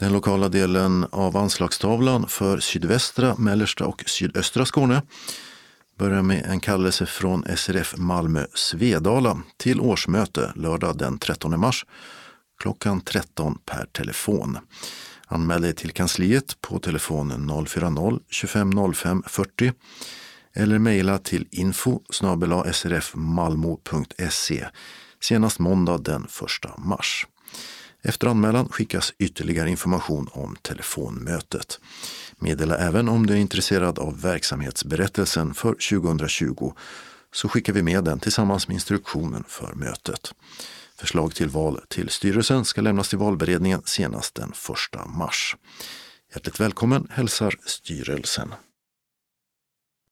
Den lokala delen av anslagstavlan för sydvästra, mellersta och sydöstra Skåne börjar med en kallelse från SRF Malmö Svedala till årsmöte lördag den 13 mars klockan 13 per telefon. Anmäl dig till kansliet på telefon 040 25 05 40 eller mejla till info@srfmalmo.se senast måndag den 1 mars. Efter anmälan skickas ytterligare information om telefonmötet. Meddela även om du är intresserad av verksamhetsberättelsen för 2020 så skickar vi med den tillsammans med instruktionen för mötet. Förslag till val till styrelsen ska lämnas till valberedningen senast den 1 mars. Hjärtligt välkommen hälsar styrelsen.